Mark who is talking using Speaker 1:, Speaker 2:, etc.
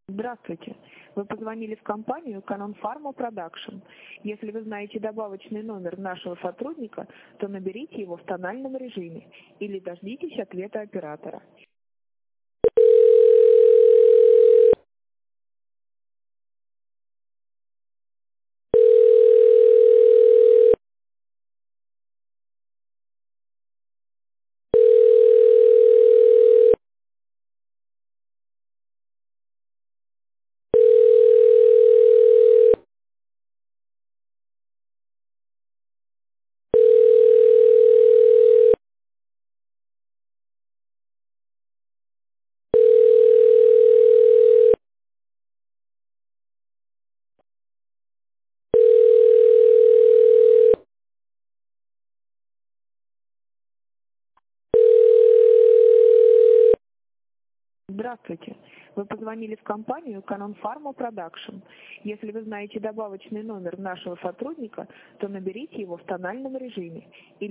Speaker 1: Здравствуйте. Вы позвонили в компанию Canon Pharma Production. Если вы знаете добавочный номер нашего сотрудника, то наберите его в тональном режиме или дождитесь ответа оператора. Здравствуйте. Вы позвонили в компанию Canon Pharma Production. Если вы знаете добавочный номер нашего сотрудника, то наберите его в тональном режиме или